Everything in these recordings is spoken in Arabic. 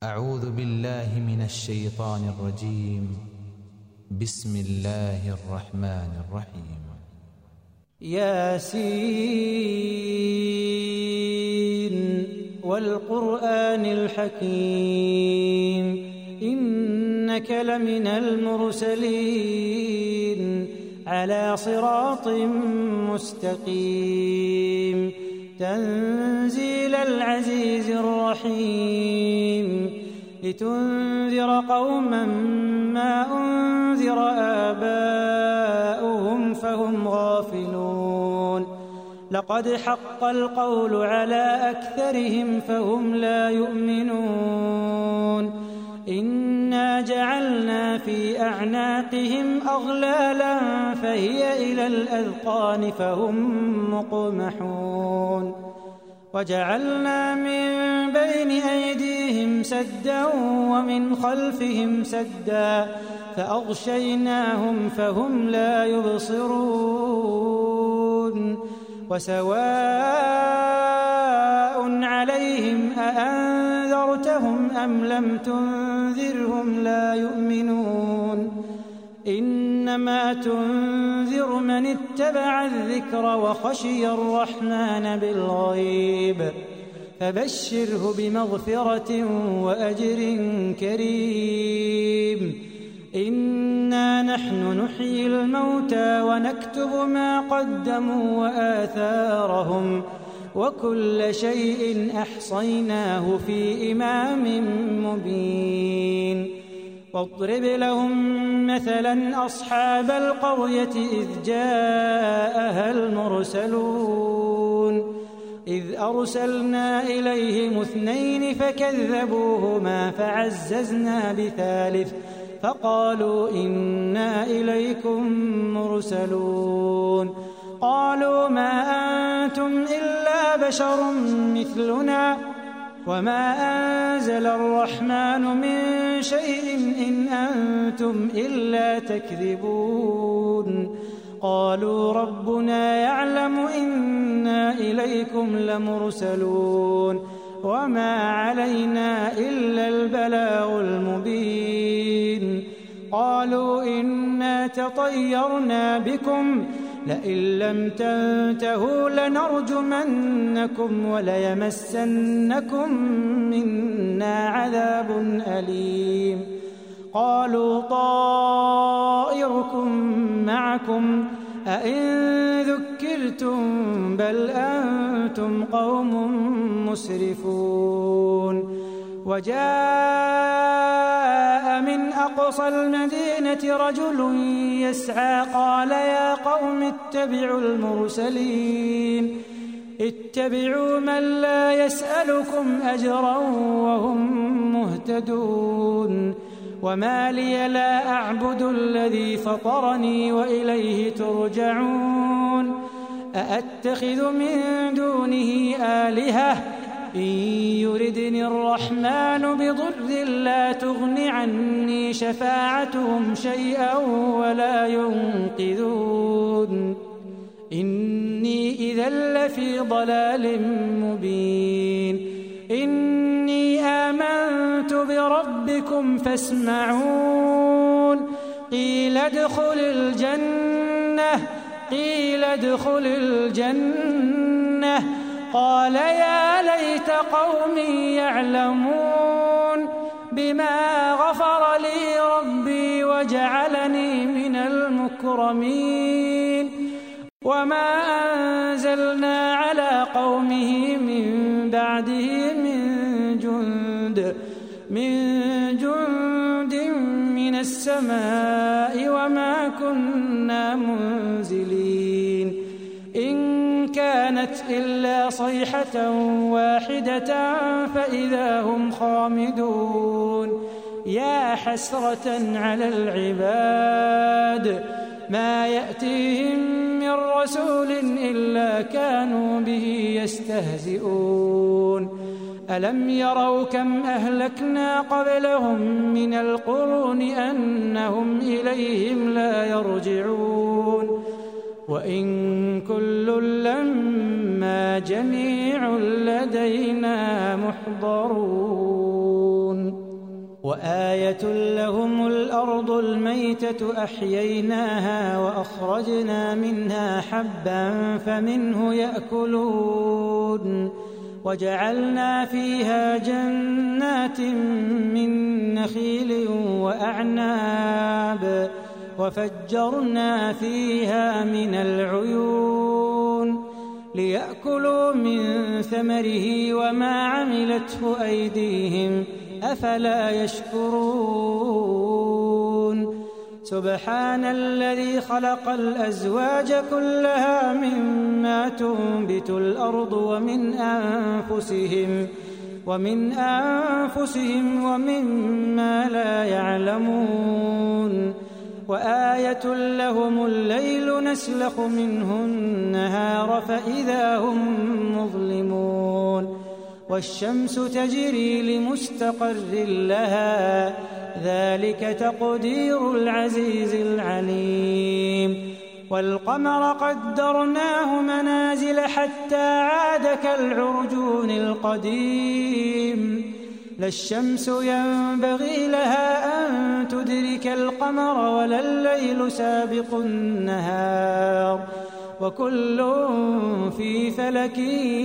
أعوذ بالله من الشيطان الرجيم. بسم الله الرحمن الرحيم. ياسين والقرآن الحكيم إنك لمن المرسلين على صراط مستقيم تنزيل العزيز الرحيم لتنذر قوما ما أنذر آباؤهم فهم غافلون لقد حق القول على أكثرهم فهم لا يؤمنون إنا جعلنا في أعناقهم أغلالا فهي إلى الأذقان فهم مقمحون وجعلنا من بين أيديهم سدا ومن خلفهم سدا فأغشيناهم فهم لا يبصرون وسواء عليهم أأنذرتهم أم لم تنذرهم لا يؤمنون إنما تنذر من اتبع الذكر وخشي الرحمن بالغيب فبشره بمغفرة وأجر كريم إنا نحن نحيي الموتى ونكتب ما قدموا وآثارهم وكل شيء أحصيناه في إمام مبين واضرب لهم مثلا أصحاب القرية إذ جاءها المرسلون إذ أرسلنا إليهم 2 فكذبوهما فعززنا ب3 فقالوا إنا إليكم مرسلون قالوا ما أنتم إلا بشر مثلنا وما أنزل الرحمن من شيء إن أنتم إلا تكذبون قالوا ربنا يعلم إنا إليكم لمرسلون وما علينا إلا البلاغ المبين قالوا إنا تطيرنا بكم لئن لم تنتهوا لنرجمنكم وليمسنكم منا عذاب أليم قالوا طائركم معكم أئن ذكرتم بل أنتم قوم مسرفون وجاء من أقصى المدينة رجل يسعى قال يا قوم اتبعوا المرسلين اتبعوا من لا يسألكم أجرا وهم مهتدون وما لي لا أعبد الذي فطرني وإليه ترجعون أأتخذ من دونه آلهة إن يردني الرحمن بضر لا تغن عني شفاعتهم شيئا ولا ينقذون إني إذا لفي ضلال مبين إني آمنت بربكم فاسمعون قيل ادخل الجنة قال يا ليت قومي يعلمون بما غفر لي ربي وجعلني من المكرمين وما أنزلنا على قومه من بعده من جند من السماء وما كنا منزلين إن كانت إلا صيحة واحدة فإذا هم خامدون يا حسرة على العباد ما يأتيهم من رسول إلا كانوا به يستهزئون ألم يروا كم أهلكنا قبلهم من القرون أنهم إليهم لا يرجعون وإن كل لما جميع لدينا محضرون. وآية لهم الأرض الميتة أحييناها وأخرجنا منها حبا فمنه يأكلون وجعلنا فيها جنات من نخيل وأعناب وفجرنا فيها من العيون ليأكلوا من ثمره وما عملته أيديهم أفلا يشكرون سبحان الذي خلق الأزواج كلها مما تنبت الأرض ومن أنفسهم ومما لا يعلمون وآية لهم الليل نسلخ منه النهار فإذا هم مظلمون والشمس تجري لمستقر لها ذلك تقدير العزيز العليم والقمر قدرناه منازل حتى عاد كالعرجون القديم لا الشمس ينبغي لها أن تدرك القمر ولا الليل سابق النهار وكل في فلك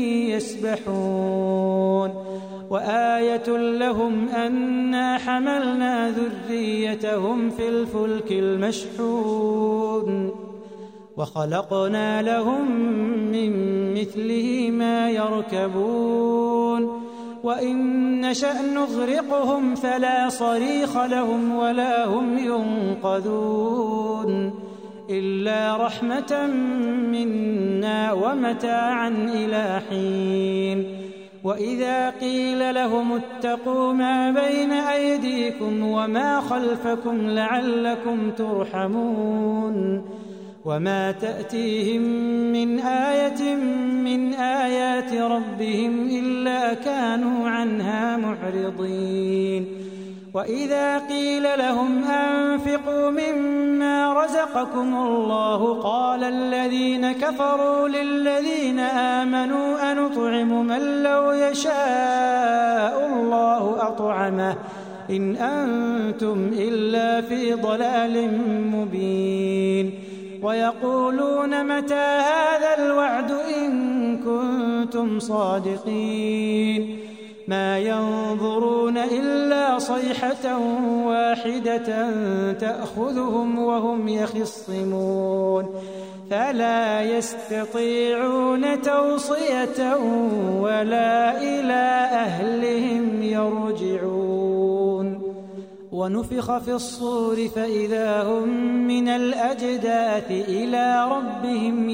يسبحون وآية لهم أنا حملنا ذريتهم في الفلك المشحون وخلقنا لهم من مثله ما يركبون وإن نشأ نغرقهم فلا صريخ لهم ولا هم ينقذون إلا رحمة منا ومتاعا إلى حين وإذا قيل لهم اتقوا ما بين أيديكم وما خلفكم لعلكم ترحمون وما تأتيهم من آية من آيات ربهم إلا كانوا عنها معرضين وإذا قيل لهم أنفقوا مما رزقكم الله قال الذين كفروا للذين آمنوا أنطعم من لو يشاء الله أطعمه إن أنتم إلا في ضلال مبين ويقولون متى هذا الوعد إن كنتم صادقين ما ينظرون إلا صيحة واحدة تأخذهم وهم يخصمون فلا يستطيعون توصية ولا إلى أهلهم يرجعون ونفخ في الصور فإذا هم من الأجداث إلى ربهم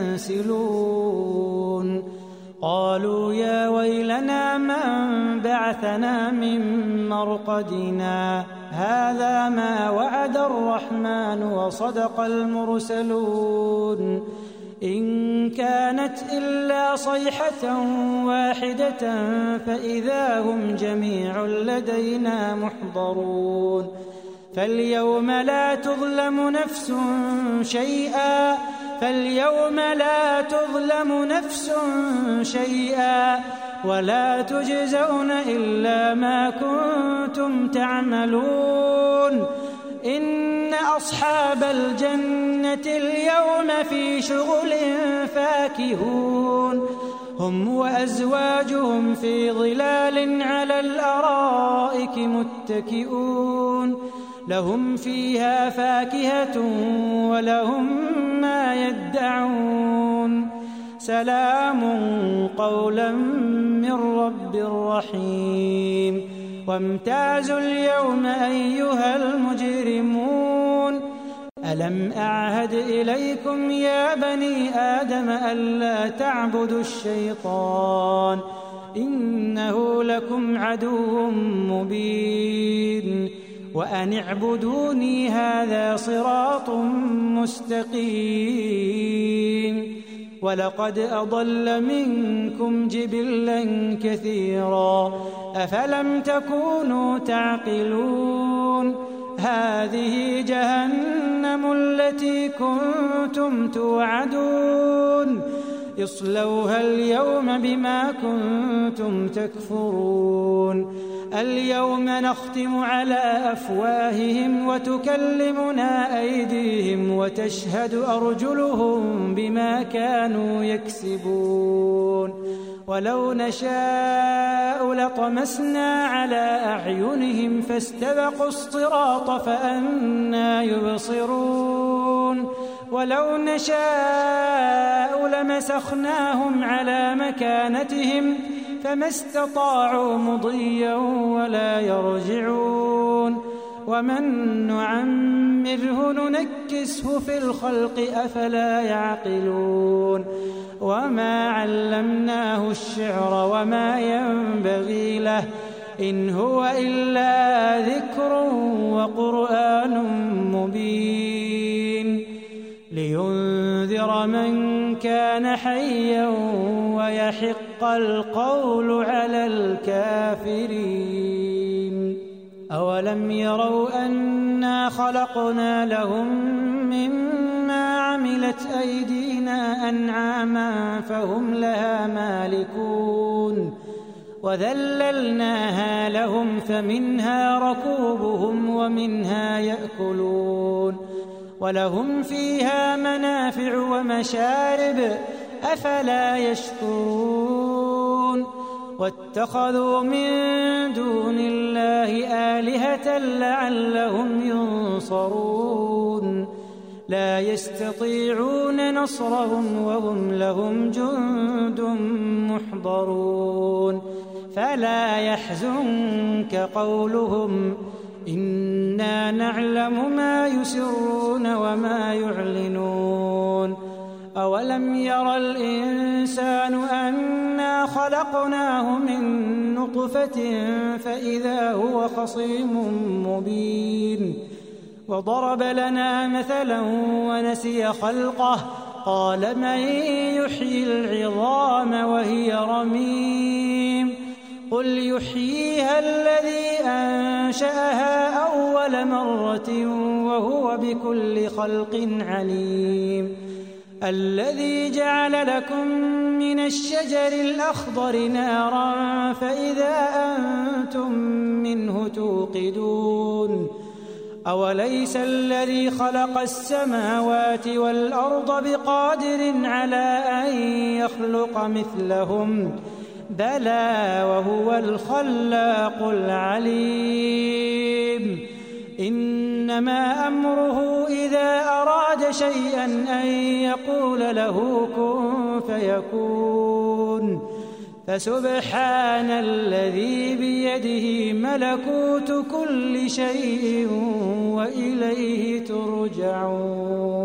ينسلون قالوا يا ويلنا من بعثنا من مرقدنا هذا ما وعد الرحمن وصدق المرسلون إن كانت إلا صيحة واحدة فإذا هم جميع لدينا محضرون فاليوم لا تظلم نفس شيئا ولا تجزون إلا ما كنتم تعملون إن أصحاب الجنة اليوم في شغل فاكهون هم وأزواجهم في ظلال على الأرائك متكئون لهم فيها فاكهة ولهم ما يدعون سلام قولا من رب رحيم وامتازوا اليوم أيها المجرمون ألم أعهد إليكم يا بني آدم ألا تعبدوا الشيطان إنه لكم عدو مبين وأن اعبدوني هذا صراط مستقيم ولقد أضل منكم جبلا كثيرا أفلم تكونوا تعقلون هذه جهنم التي كنتم توعدون اصلوها اليوم بما كنتم تكفرون اليوم نختم على أفواههم وتكلمنا أيديهم وتشهد أرجلهم بما كانوا يكسبون ولو نشاء لطمسنا على أعينهم فاستبقوا الصراط فأنى يبصرون ولو نشاء لمسخناهم على مكانتهم فما استطاعوا مضيا ولا يرجعون ومن نعمره ننكسه في الخلق أفلا يعقلون وما علمناه الشعر وما ينبغي له إن هو إلا ذكر وقرآن مبين لينذر من كان حيا ويحق القول على الكافرين أولم يروا أنا خلقنا لهم مما عملت أيدينا أنعاما فهم لها مالكون وذللناها لهم فمنها ركوبهم ومنها يأكلون ولهم فيها منافع ومشارب أفلا يشكرون واتخذوا من دون الله آلهة لعلهم ينصرون لا يستطيعون نصرهم وهم لهم جند محضرون فلا يحزنك قولهم إنا نعلم ما يسرون وما يعلنون أولم ير الإنسان أنا خلقناه من نطفة فإذا هو خصيم مبين وضرب لنا مثلا ونسي خلقه قال من يحيي العظام وهي رميم قل يحييها الذي أنشأها أول مرة وهو بكل خلق عليم الذي جعل لكم من الشجر الأخضر نارا فإذا أنتم منه توقدون أوليس الذي خلق السماوات والأرض بقادر على أن يخلق مثلهم بلى وهو الخلاق العليم إنما أمره إذا أراد شيئا أن يقول له كن فيكون فسبحان الذي بيده ملكوت كل شيء وإليه ترجعون